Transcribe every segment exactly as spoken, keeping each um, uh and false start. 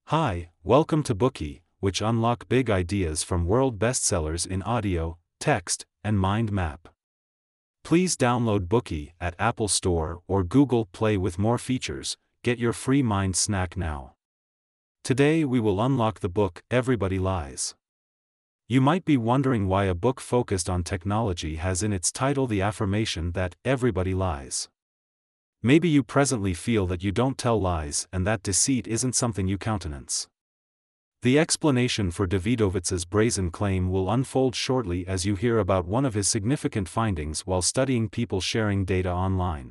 Hi, welcome to Bookey, which unlock big ideas from world bestsellers in audio, text, and mind map. Please download Bookey at Apple Store or Google Play with more features. Get your free mind snack now. Today we will unlock the book Everybody Lies. You might be wondering why a book focused on technology has in its title the affirmation that everybody lies. Maybe you presently feel that you don't tell lies and that deceit isn't something you countenance. The explanation for Davidovitz's brazen claim will unfold shortly as you hear about one of his significant findings while studying people sharing data online.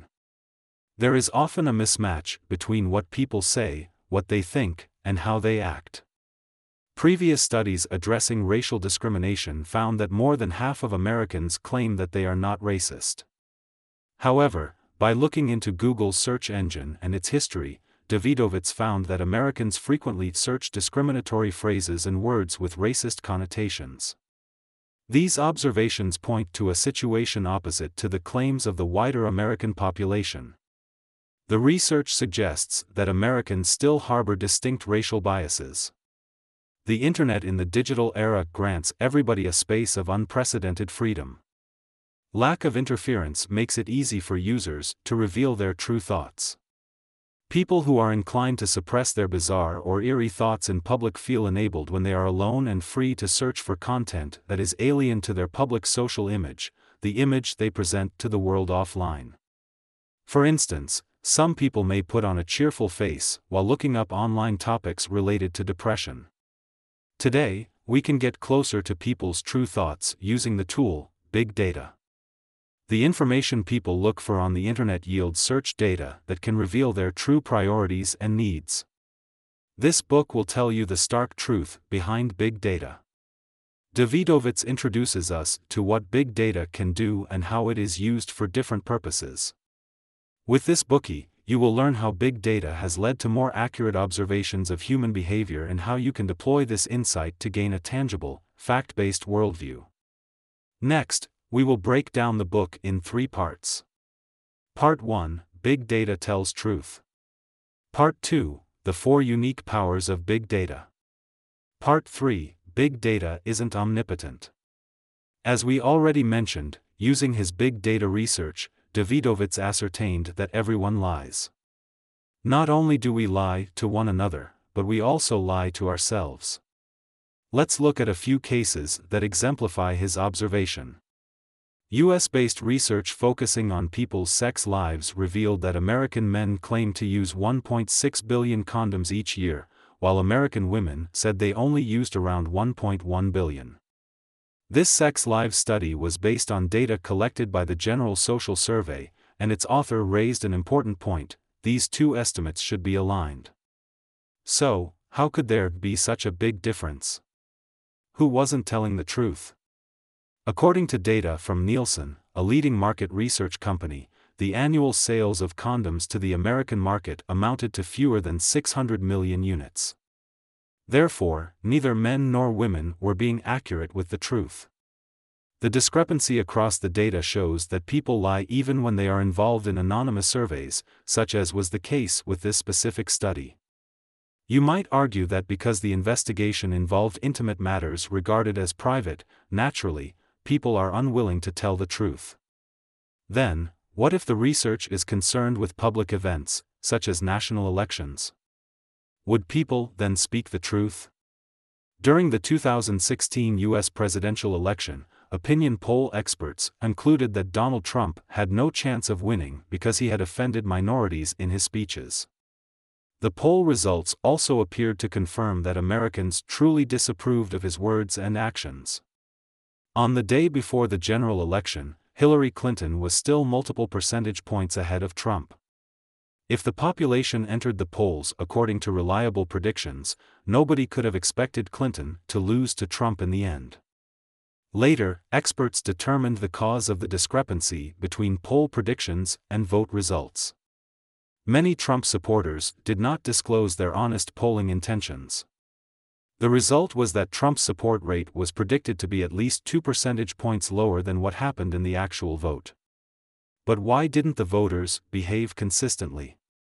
There is often a mismatch between what people say, what they think, and how they act. Previous studies addressing racial discrimination found that more than half of Americans claim that they are not racist. However, by looking into Google's search engine and its history, Davidovitz found that Americans frequently search discriminatory phrases and words with racist connotations. These observations point to a situation opposite to the claims of the wider American population. The research suggests that Americans still harbor distinct racial biases. The Internet in the digital era grants everybody a space of unprecedented freedom. Lack of interference makes it easy for users to reveal their true thoughts. People who are inclined to suppress their bizarre or eerie thoughts in public feel enabled when they are alone and free to search for content that is alien to their public social image, the image they present to the world offline. For instance, some people may put on a cheerful face while looking up online topics related to depression. Today, we can get closer to people's true thoughts using the tool, big data. The information people look for on the Internet yields search data that can reveal their true priorities and needs. This book will tell you the stark truth behind big data. Davidovitz introduces us to what big data can do and how it is used for different purposes. With this Bookey, you will learn how big data has led to more accurate observations of human behavior and how you can deploy this insight to gain a tangible, fact-based worldview. Next, we will break down the book in three parts. Part one, Big Data Tells Truth. Part two, The Four Unique Powers of Big Data. Part three, Big Data Isn't Omnipotent. As we already mentioned, using his big data research, Davidovitz ascertained that everyone lies. Not only do we lie to one another, but we also lie to ourselves. Let's look at a few cases that exemplify his observation. U S-based research focusing on people's sex lives revealed that American men claim to use one point six billion condoms each year, while American women said they only used around one point one billion. This Sex Lives study was based on data collected by the General Social Survey, and its author raised an important point: these two estimates should be aligned. So, how could there be such a big difference? Who wasn't telling the truth? According to data from Nielsen, a leading market research company, the annual sales of condoms to the American market amounted to fewer than six hundred million units. Therefore, neither men nor women were being accurate with the truth. The discrepancy across the data shows that people lie even when they are involved in anonymous surveys, such as was the case with this specific study. You might argue that because the investigation involved intimate matters regarded as private, naturally, people are unwilling to tell the truth. Then, what if the research is concerned with public events, such as national elections? Would people then speak the truth? During the two thousand sixteen U S presidential election, opinion poll experts concluded that Donald Trump had no chance of winning because he had offended minorities in his speeches. The poll results also appeared to confirm that Americans truly disapproved of his words and actions. On the day before the general election, Hillary Clinton was still multiple percentage points ahead of Trump. If the population entered the polls according to reliable predictions, nobody could have expected Clinton to lose to Trump in the end. Later, experts determined the cause of the discrepancy between poll predictions and vote results. Many Trump supporters did not disclose their honest polling intentions. The result was that Trump's support rate was predicted to be at least two percentage points lower than what happened in the actual vote. But why didn't the voters behave consistently?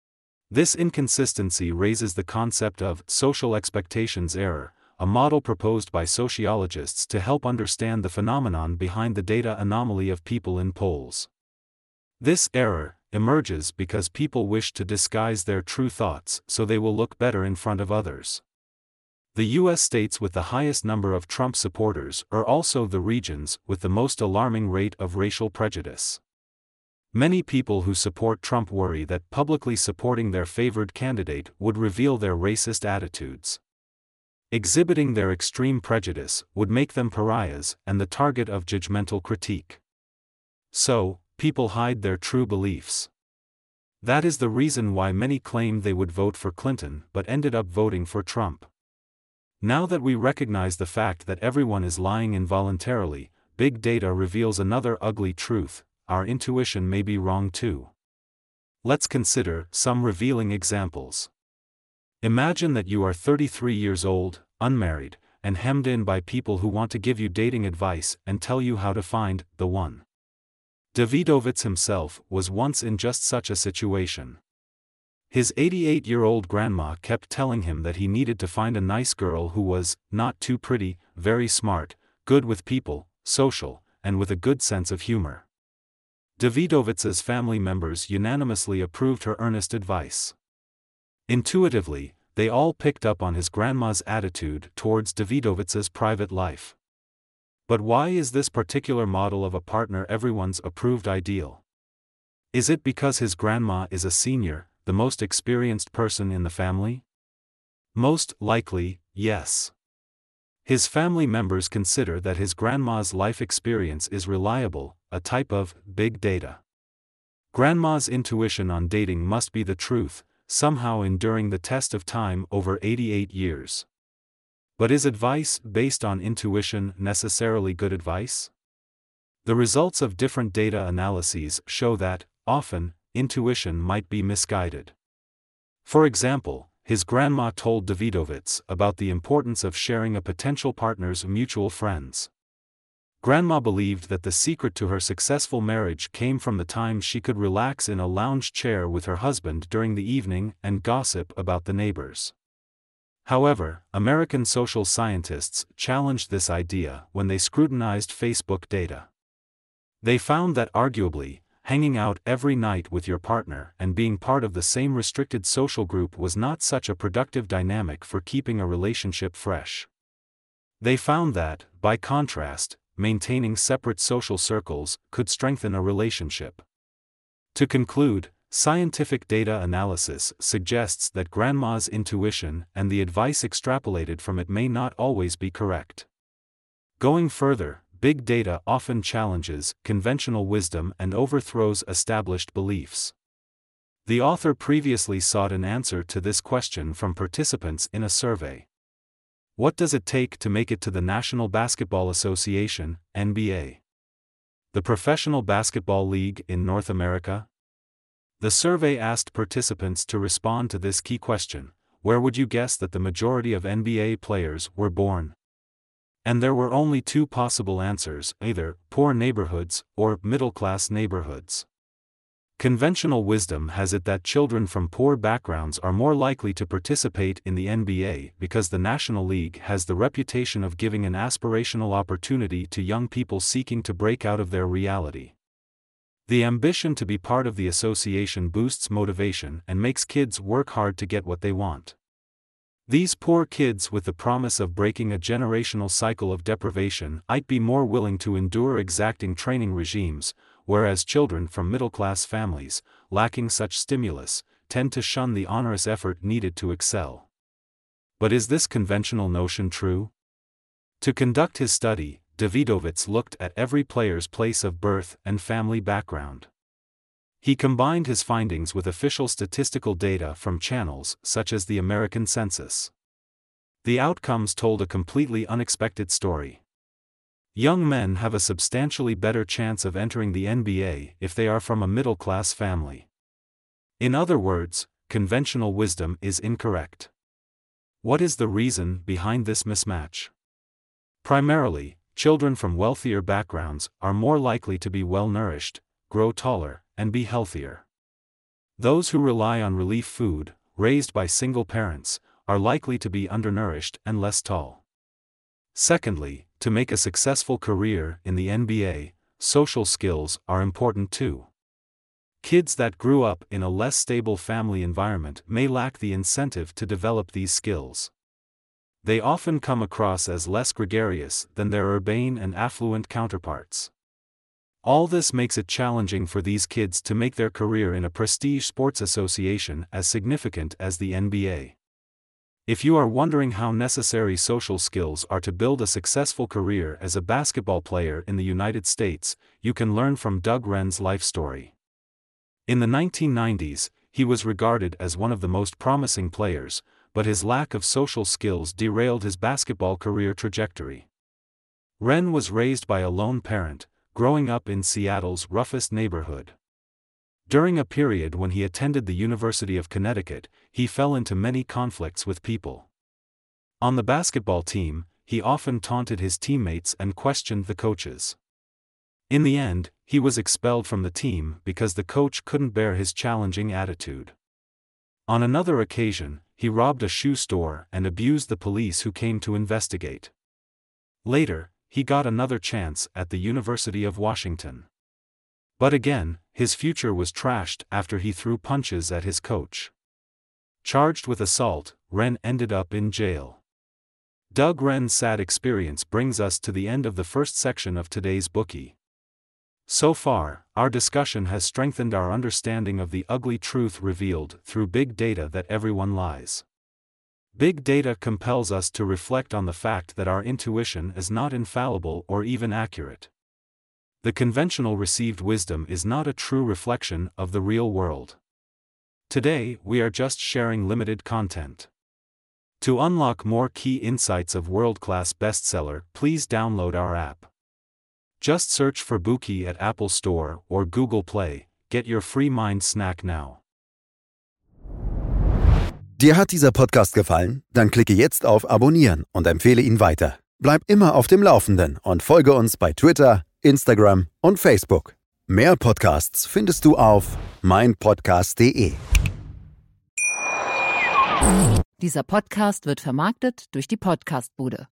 This inconsistency raises the concept of social expectations error, a model proposed by sociologists to help understand the phenomenon behind the data anomaly of people in polls. This error emerges because people wish to disguise their true thoughts so they will look better in front of others. The U S states with the highest number of Trump supporters are also the regions with the most alarming rate of racial prejudice. Many people who support Trump worry that publicly supporting their favored candidate would reveal their racist attitudes. Exhibiting their extreme prejudice would make them pariahs and the target of judgmental critique. So, people hide their true beliefs. That is the reason why many claimed they would vote for Clinton but ended up voting for Trump. Now that we recognize the fact that everyone is lying involuntarily, big data reveals another ugly truth: our intuition may be wrong too. Let's consider some revealing examples. Imagine that you are thirty-three years old, unmarried, and hemmed in by people who want to give you dating advice and tell you how to find the one. Davidovits himself was once in just such a situation. His eighty-eight-year-old grandma kept telling him that he needed to find a nice girl who was not too pretty, very smart, good with people, social, and with a good sense of humor. Davidovits's family members unanimously approved her earnest advice. Intuitively, they all picked up on his grandma's attitude towards Davidovits's private life. But why is this particular model of a partner everyone's approved ideal? Is it because his grandma is a senior, the most experienced person in the family? Most likely, yes. His family members consider that his grandma's life experience is reliable, a type of big data. Grandma's intuition on dating must be the truth, somehow enduring the test of time over eighty-eight years. But is advice based on intuition necessarily good advice? The results of different data analyses show that, often, intuition might be misguided. For example, his grandma told Davidovits about the importance of sharing a potential partner's mutual friends. Grandma believed that the secret to her successful marriage came from the time she could relax in a lounge chair with her husband during the evening and gossip about the neighbors. However, American social scientists challenged this idea when they scrutinized Facebook data. They found that arguably, hanging out every night with your partner and being part of the same restricted social group was not such a productive dynamic for keeping a relationship fresh. They found that, by contrast, maintaining separate social circles could strengthen a relationship. To conclude, scientific data analysis suggests that grandma's intuition and the advice extrapolated from it may not always be correct. Going further, big data often challenges conventional wisdom and overthrows established beliefs. The author previously sought an answer to this question from participants in a survey. What does it take to make it to the National Basketball Association, N B A? The Professional Basketball League in North America? The survey asked participants to respond to this key question: where would you guess that the majority of N B A players were born? And there were only two possible answers, either poor neighborhoods or middle-class neighborhoods. Conventional wisdom has it that children from poor backgrounds are more likely to participate in the N B A because the National League has the reputation of giving an aspirational opportunity to young people seeking to break out of their reality. The ambition to be part of the association boosts motivation and makes kids work hard to get what they want. These poor kids with the promise of breaking a generational cycle of deprivation might be more willing to endure exacting training regimes, whereas children from middle-class families, lacking such stimulus, tend to shun the onerous effort needed to excel. But is this conventional notion true? To conduct his study, Davidovits looked at every player's place of birth and family background. He combined his findings with official statistical data from channels such as the American Census. The outcomes told a completely unexpected story. Young men have a substantially better chance of entering the N B A if they are from a middle-class family. In other words, conventional wisdom is incorrect. What is the reason behind this mismatch? Primarily, children from wealthier backgrounds are more likely to be well-nourished, grow taller, and be healthier. Those who rely on relief food, raised by single parents, are likely to be undernourished and less tall. Secondly, to make a successful career in the N B A, social skills are important too. Kids that grew up in a less stable family environment may lack the incentive to develop these skills. They often come across as less gregarious than their urbane and affluent counterparts. All this makes it challenging for these kids to make their career in a prestige sports association as significant as the N B A. If you are wondering how necessary social skills are to build a successful career as a basketball player in the United States, you can learn from Doug Wren's life story. In the nineteen nineties, he was regarded as one of the most promising players, but his lack of social skills derailed his basketball career trajectory. Wren was raised by a lone parent, growing up in Seattle's roughest neighborhood. During a period when he attended the University of Connecticut, he fell into many conflicts with people. On the basketball team, he often taunted his teammates and questioned the coaches. In the end, he was expelled from the team because the coach couldn't bear his challenging attitude. On another occasion, he robbed a shoe store and abused the police who came to investigate. Later, he got another chance at the University of Washington. But again, his future was trashed after he threw punches at his coach. Charged with assault, Wren ended up in jail. Doug Wren's sad experience brings us to the end of the first section of today's Bookie. So far, our discussion has strengthened our understanding of the ugly truth revealed through big data that everyone lies. Big data compels us to reflect on the fact that our intuition is not infallible or even accurate. The conventional received wisdom is not a true reflection of the real world. Today, we are just sharing limited content. To unlock more key insights of world-class bestseller, please download our app. Just search for Bookie at Apple Store or Google Play. Get your free mind snack now. Dir hat dieser Podcast gefallen? Dann klicke jetzt auf Abonnieren und empfehle ihn weiter. Bleib immer auf dem Laufenden und folge uns bei Twitter, Instagram und Facebook. Mehr Podcasts findest du auf mein podcast punkt de. Dieser Podcast wird vermarktet durch die Podcastbude.